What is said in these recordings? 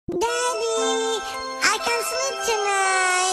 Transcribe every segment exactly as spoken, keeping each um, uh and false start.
Daddy, I can't sleep tonight.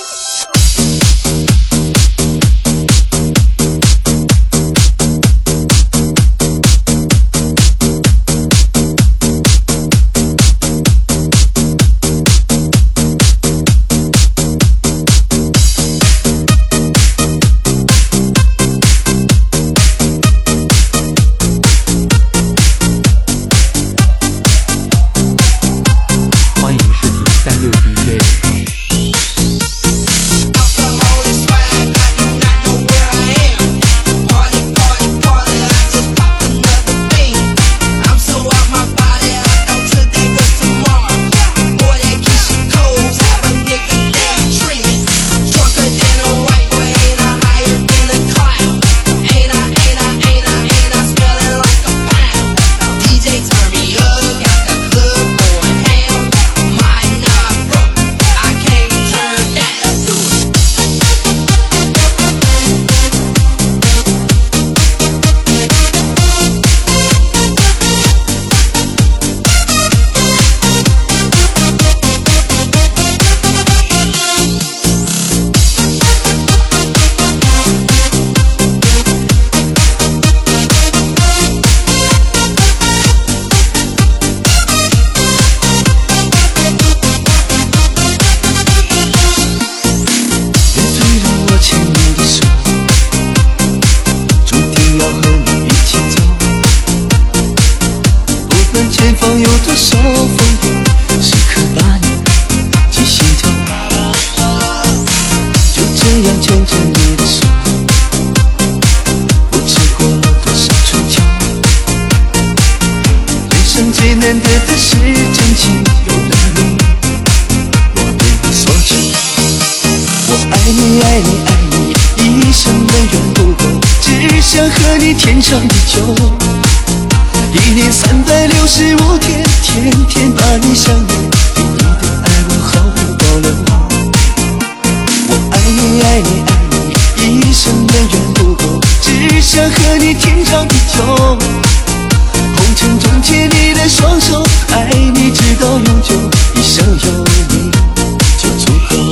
天长地久，一年三百六十五天，天天把你想念，对你的爱我毫无保留。我爱你爱你爱你，一生远远不够，只想和你天长地久。红尘中牵你的双手，爱你直到永久，一生有你就足够。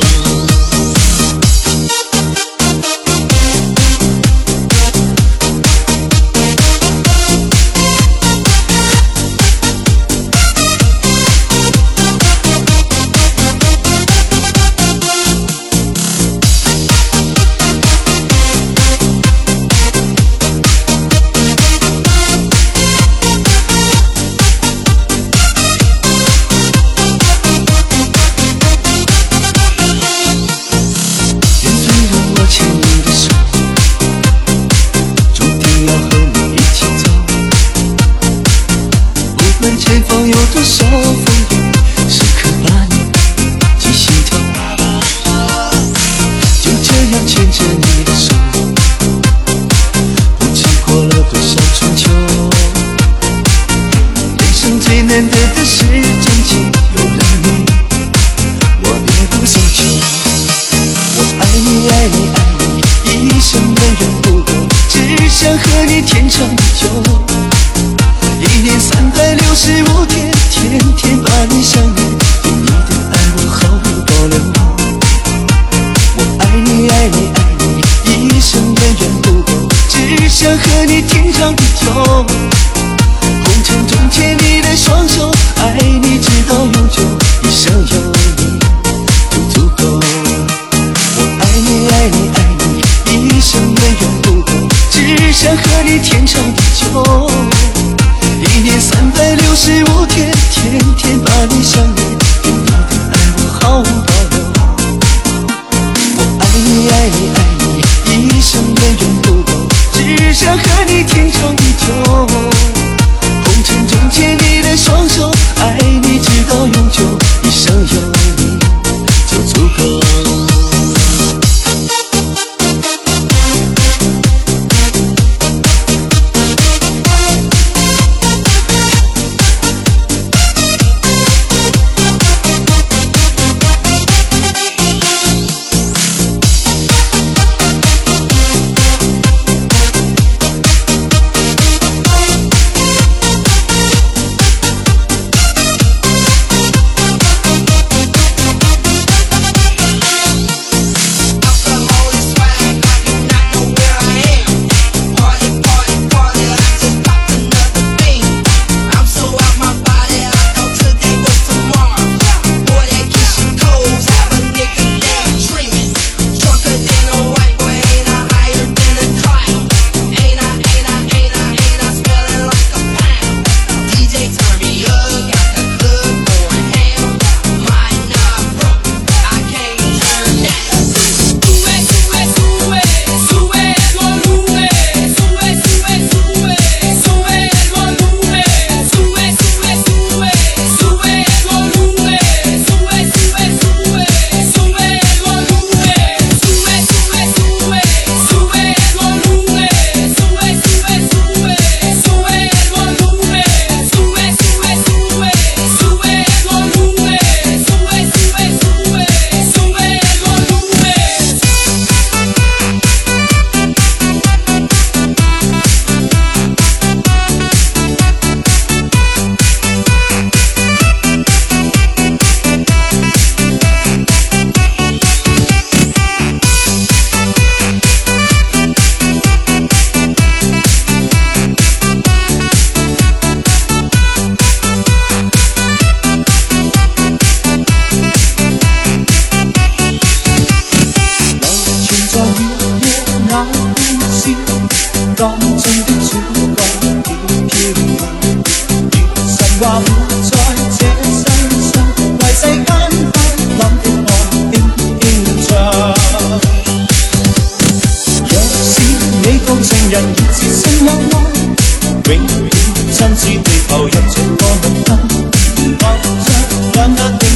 前方有多少风雨，时刻把你记心头。就这样牵着你的手，不知过了多少春秋。人生最难得的是真情，有了你，我别无所求。我爱你爱你爱你，一生远远不够，只想和你天长地久。一年三百六十五天，天天把你想念，对你的爱我毫无保留。我爱你爱你爱你，一生远远不够，只想和你天长地久。红尘中牵你的双手，爱你直到永久，一生有你就足够。我爱你爱你爱你，一生远远不够，只想和你天长地久。一年三百六十五天，天天把你想念，对你的爱我毫无保留。我爱你爱你爱你，一生远远不够，只想和你天长地久。红尘中牵你的双手，爱你直到永久，一生有你就足够。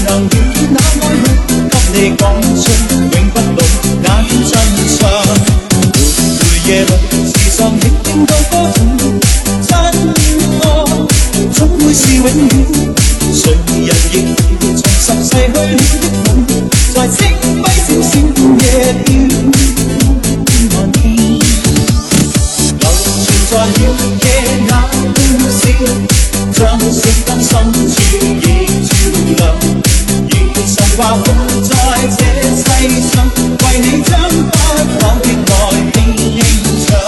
能與那愛侶，給你講出永不老那點真相。每每夜裏，時常亦聽到歌種，真愛總會是永遠。誰人亦要重拾逝去了的夢，在星輝閃閃夜飄岸邊，流傳在了夜那故事，將熄燈深處已照亮。如神話活在這世上，為你將不老的愛輕輕唱。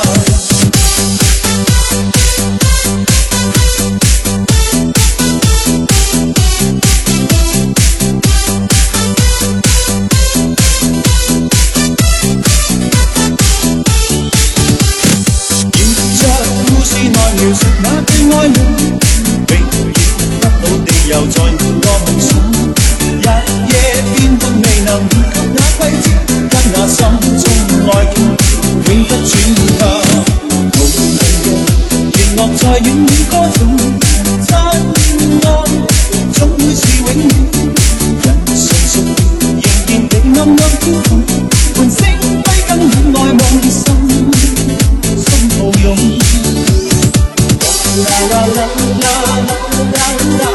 描述那對愛侶，永遠不老地遊在我夢想。日夜變換未能預及那季節，跟那心中愛戀永不轉向。無論人弦樂在遠遠歌頌，真愛總會是永遠。人成熟仍然地暗暗飄動，伴星輝跟戀愛夢心心抱擁。La la la la la la la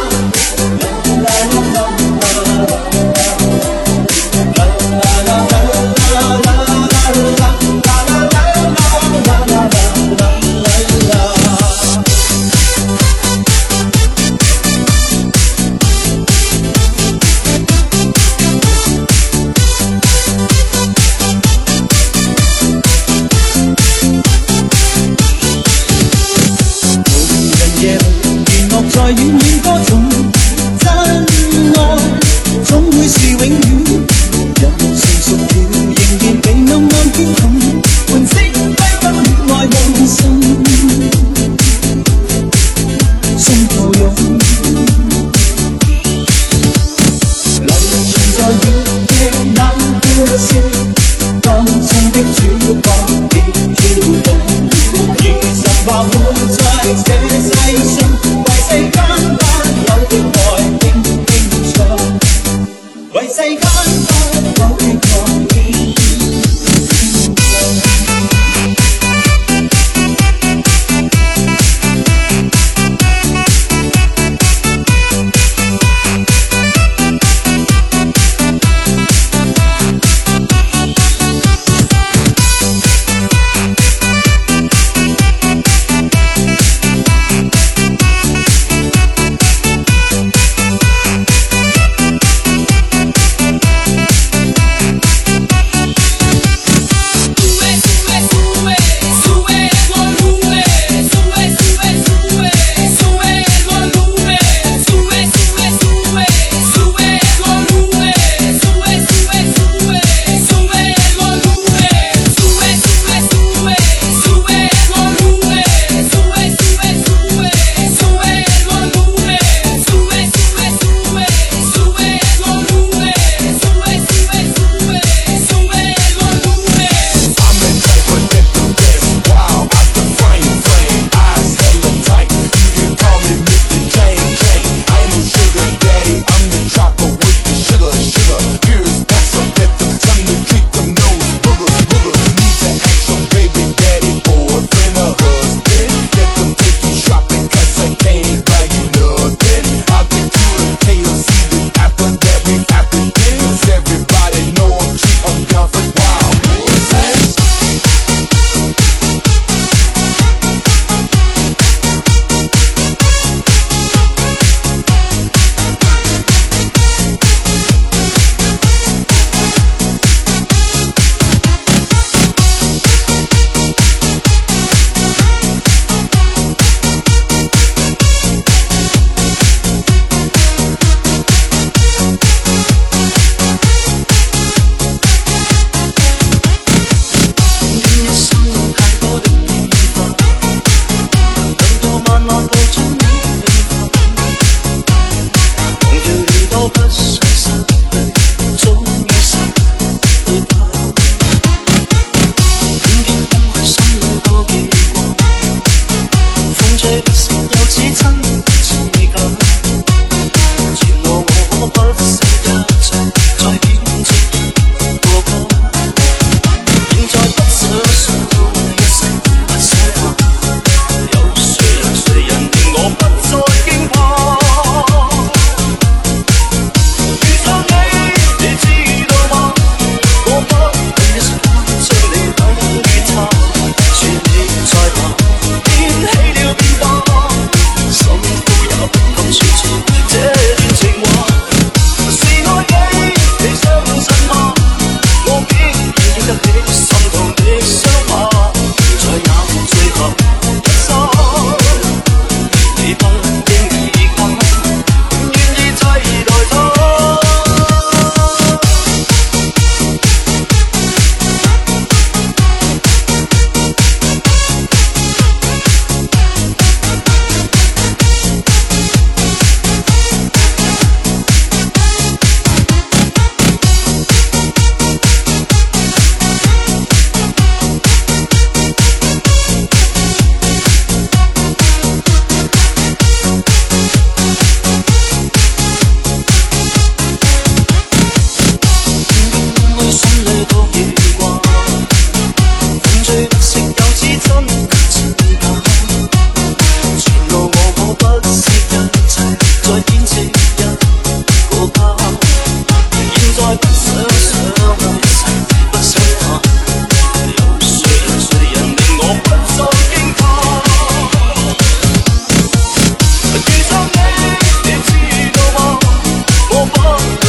在遠遠歌頌，真愛總會是永遠。人成熟了，仍然被暗暗飄動，伴星輝跟戀愛夢心心抱擁。流傳在月夜那故事，當中的主角亦跳動，如神話活在這世上。世間。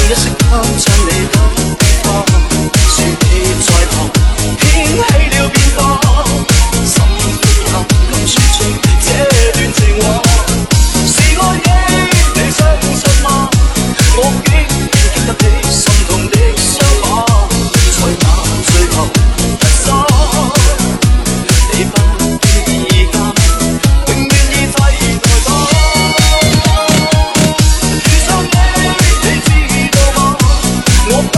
一息刻將你感化，說你在旁，掀起了變化，心也甘說出這段情話，是愛你，你相信嗎？我竟然經得起心痛的傷疤，在那最後一剎，你不經意間，永遠已替代吧。遇上你，你知道嗎？我。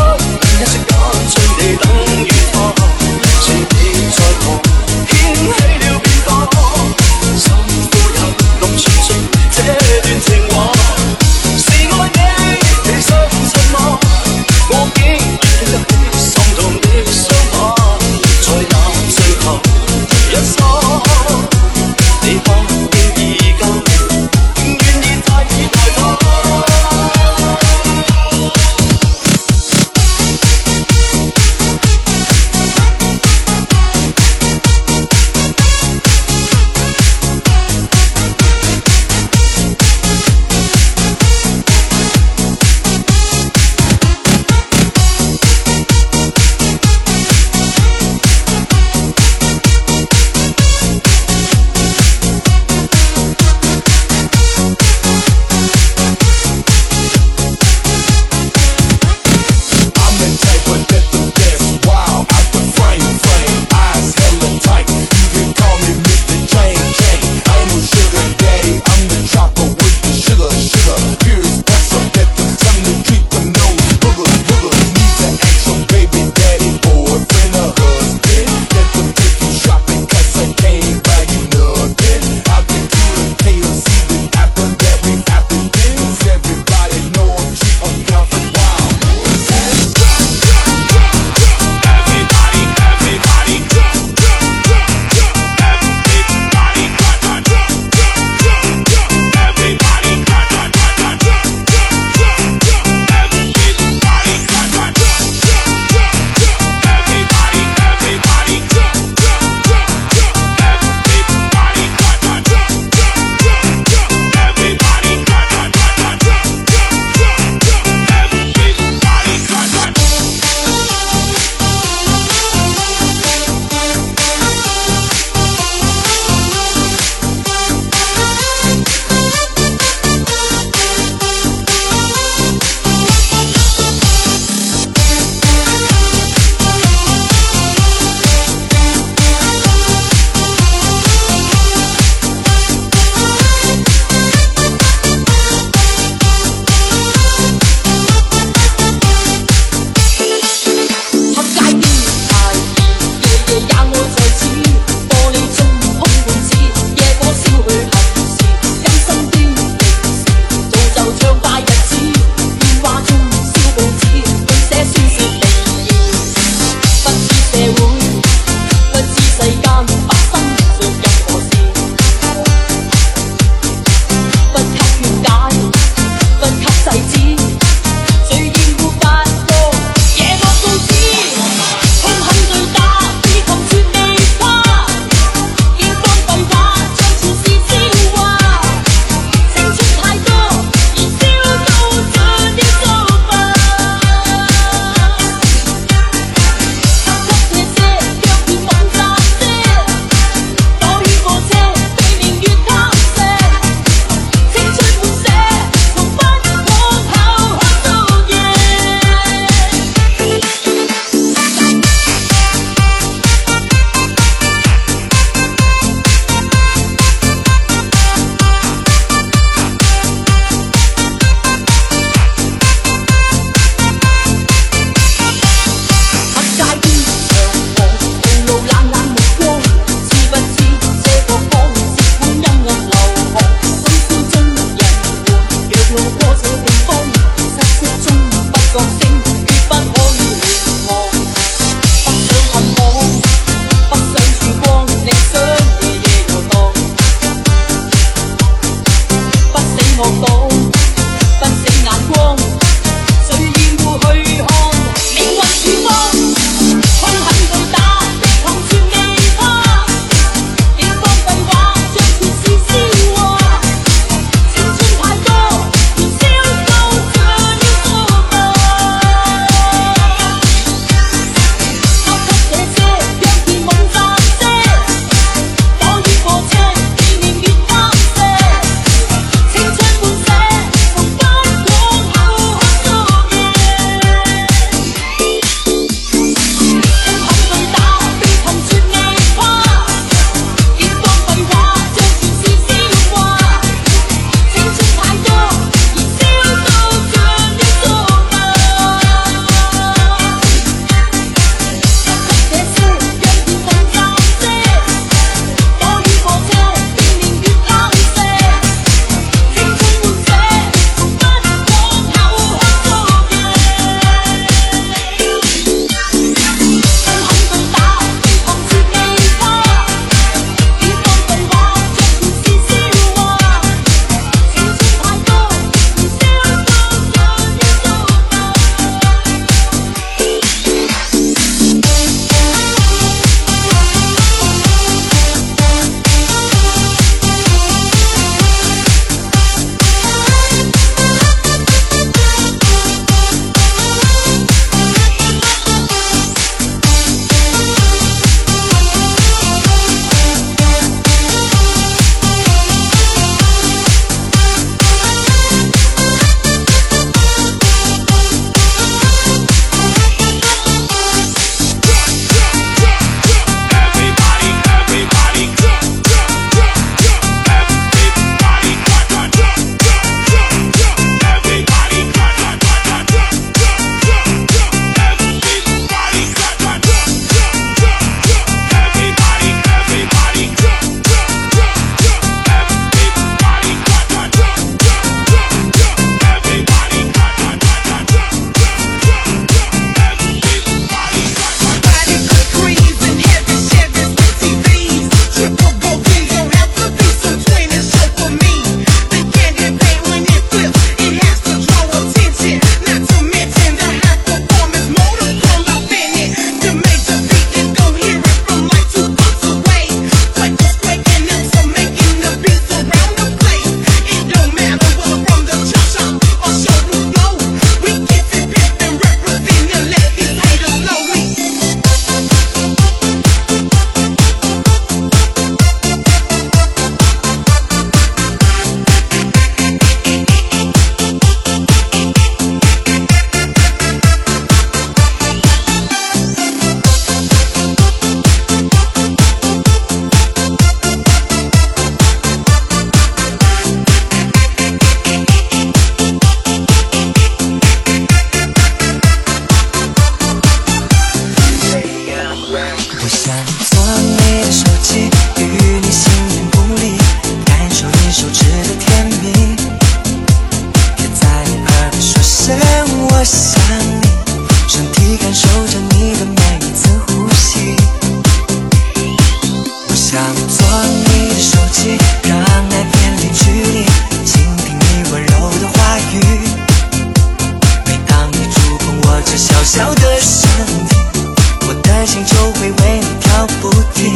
小的身体，我的心就会为你跳不停。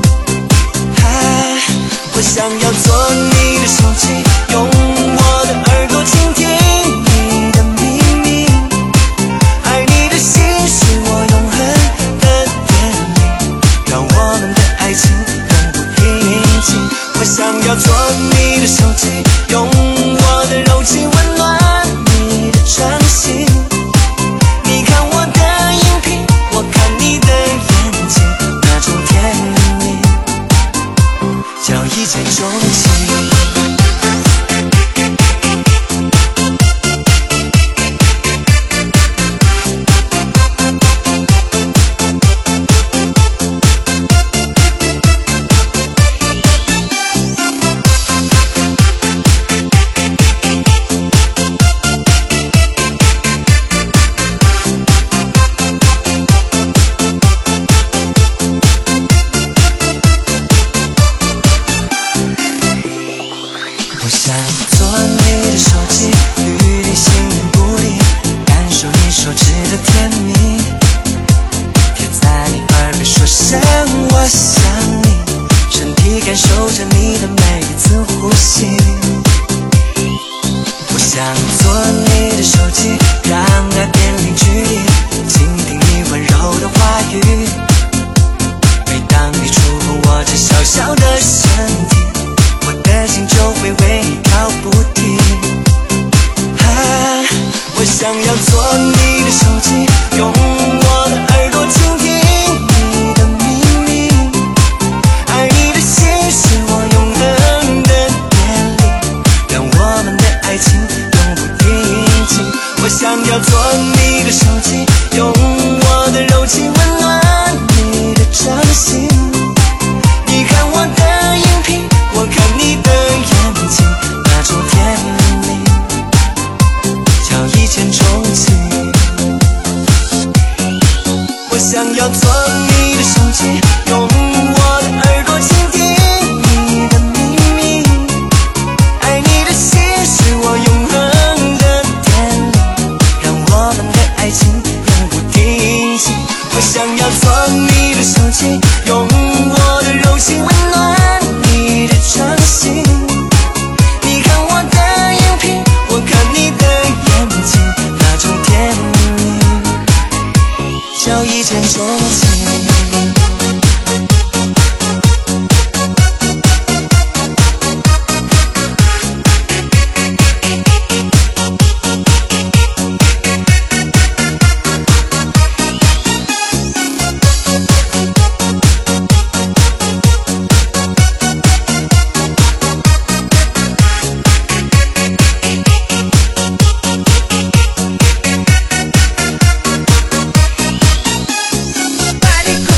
啊，我想要做你的手机，用我的耳朵倾听你的秘密，爱你的心是我永恒的典礼，让我们的爱情永不停息。我想要做你的手机，用我的柔情温暖你的掌心。你看我的荧屏，我看你的眼睛，那种甜蜜叫一见钟情。我想做你的手机，与你形影不离，感受你手指的甜蜜，贴在你耳边说声我想你，身体感受着你的每一次呼吸。我想做你的手机，让爱变零距离，倾听你温柔的话语，每当你触碰我这小小的身体，我的心就会为你跳不停。啊，我想要做你的手机，用我的耳朵倾听你的秘密，爱你的心是我永恒的典礼，让我们的爱情永不停息。我想要做你的手机，用我的柔情温暖你的掌心。你看我的荧屏，我看你的眼睛，那种甜蜜叫一见钟情。我想要做你的手机，用我的耳朵倾听你的秘密，爱你的心是我永恒的典礼，让我们的爱情永不停息。我想要做你的手机，用我的柔情温暖你的掌心。你看我的荧屏，我看你的眼睛，那种甜蜜叫一见钟情。 Body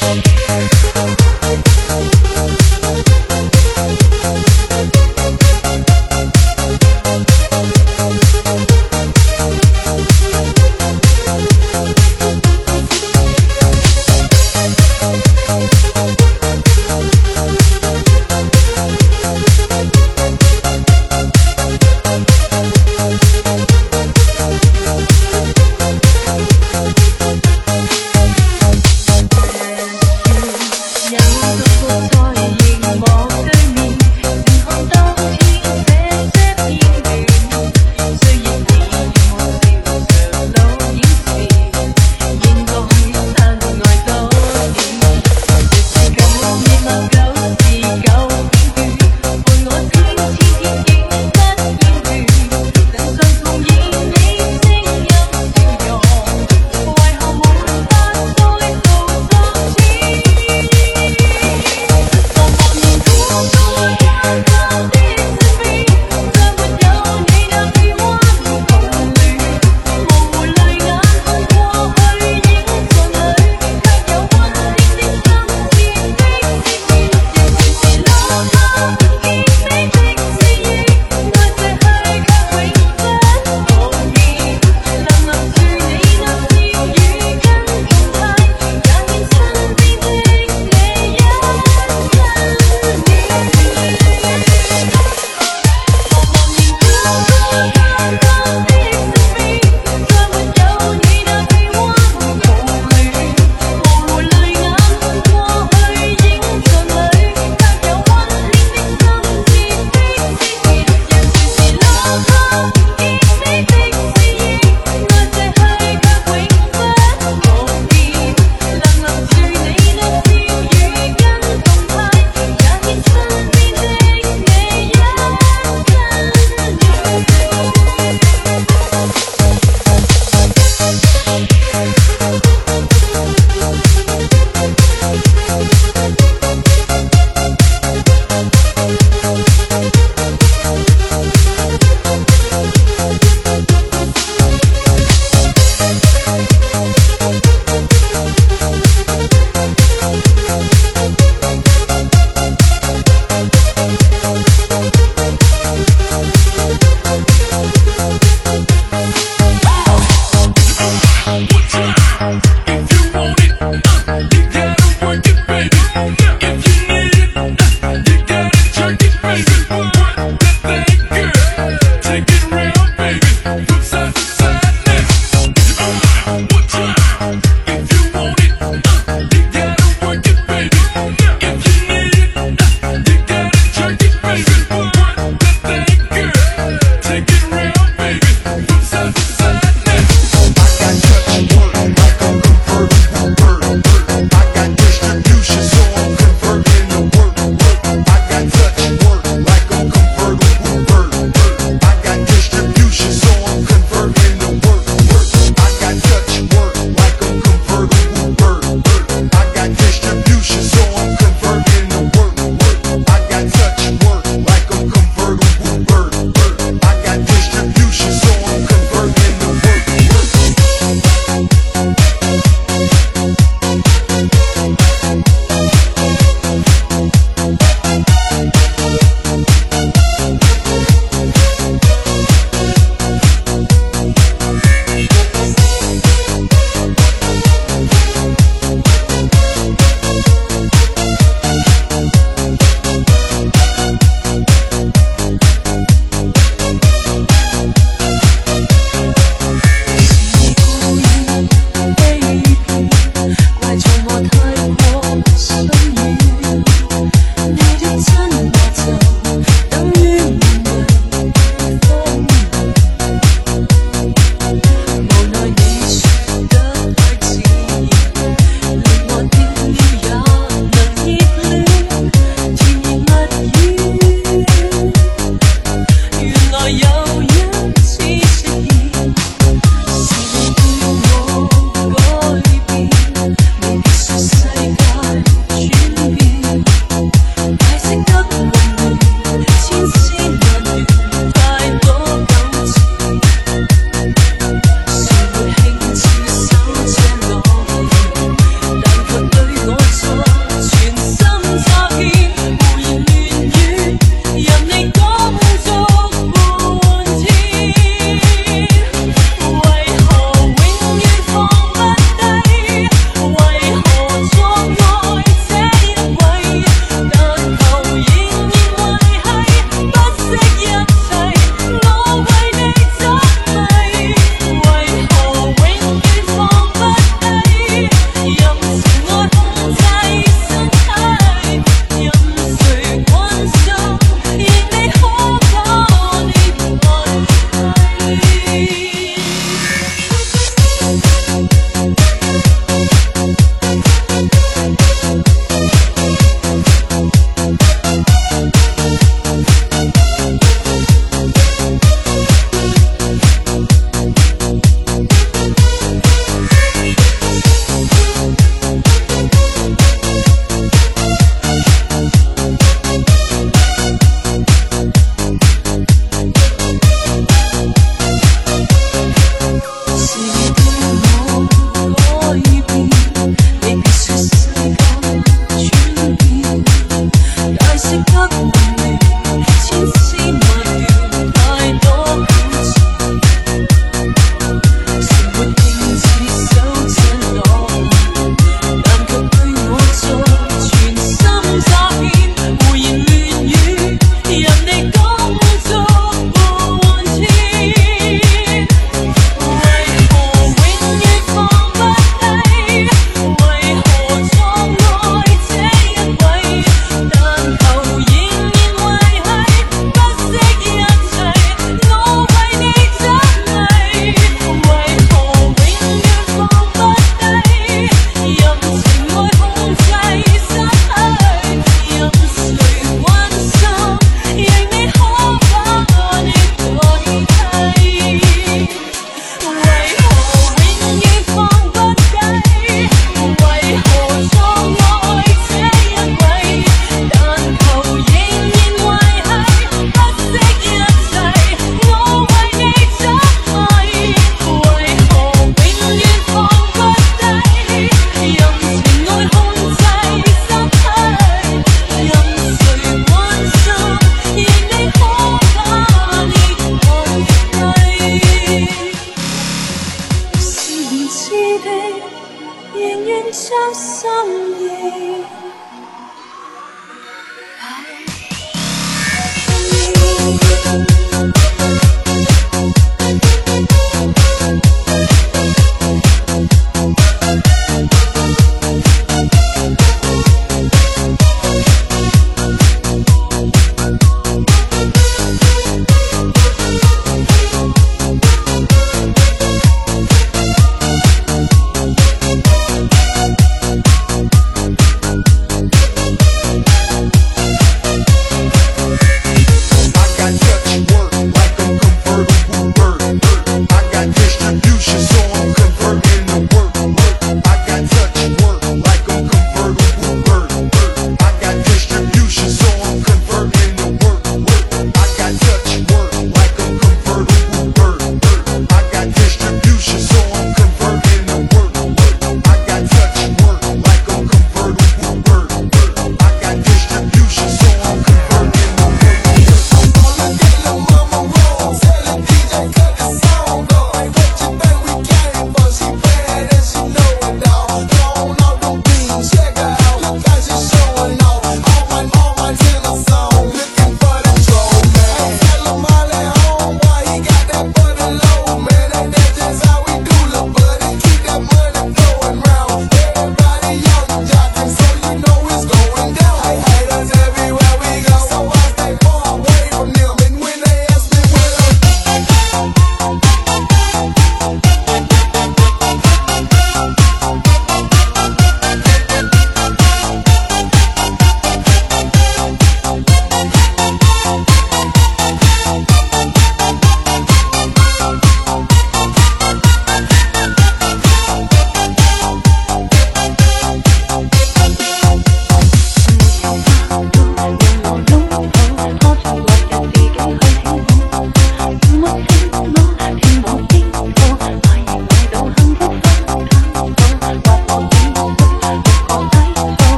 呀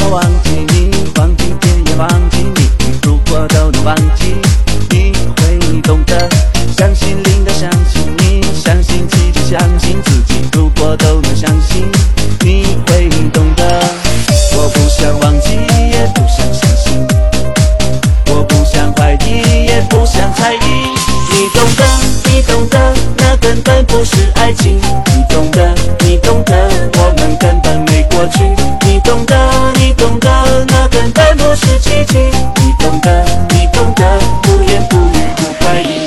我忘记你，忘记天也忘记你。如果都能忘记，你会懂得。相信灵的，相信你，相信奇迹，相信自己。如果都能相信，你会懂得。我不想忘记，也不想相信，我不想怀疑，也不想猜疑。你懂得，你懂得，那根本不是爱情。你懂得，你懂得，我们根本没过去。你懂得，你懂得，那根本不是奇迹。你懂得，你懂得，不言不语不怀疑。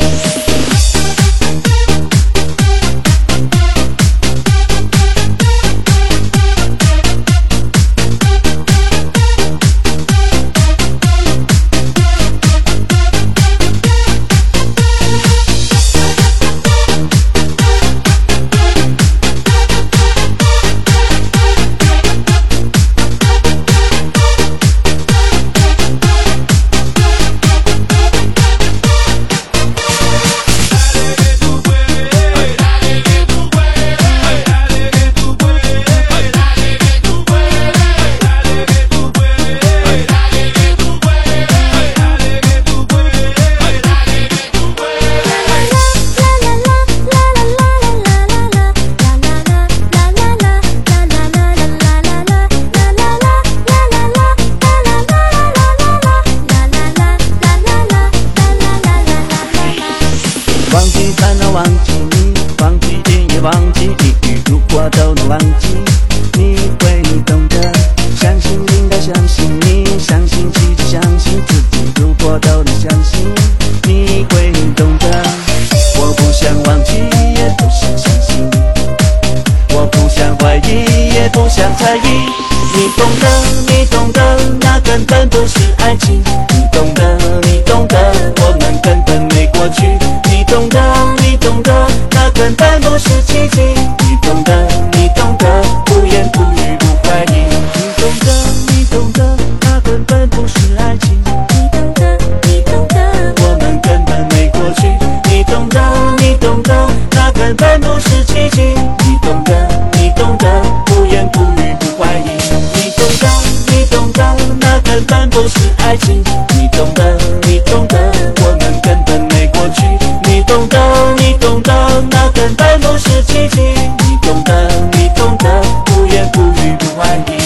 忘记烦恼，忘记你，忘记天也忘记地狱。如果都能忘记，你会懂得。相信灵的，相信你，相信奇迹，相信自己。如果都能相信，你会懂得。我不想忘记，也不想相信，我不想怀疑，也不想猜疑。你懂得，你懂得，那根本不是爱情。你懂得，你懂得，我们根本没过去。你懂得，你懂得，那根本不是奇迹。你懂得，你懂得，不言不语不怀疑。你懂得，你懂得，那根本不是爱情。 你懂得，你懂得， 我们根本没过去。你懂得，你懂得，那根本不是奇迹。你懂得，你懂得，不言不语不怀疑。你懂得，你懂得，那根本不是爱情。你懂得，你懂得，我们根本没过去。你懂得，你懂得，那根本不是奇迹。你懂得，你懂得，不言不语不怀疑。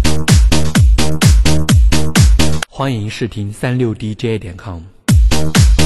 欢迎试听三六D J 点 com。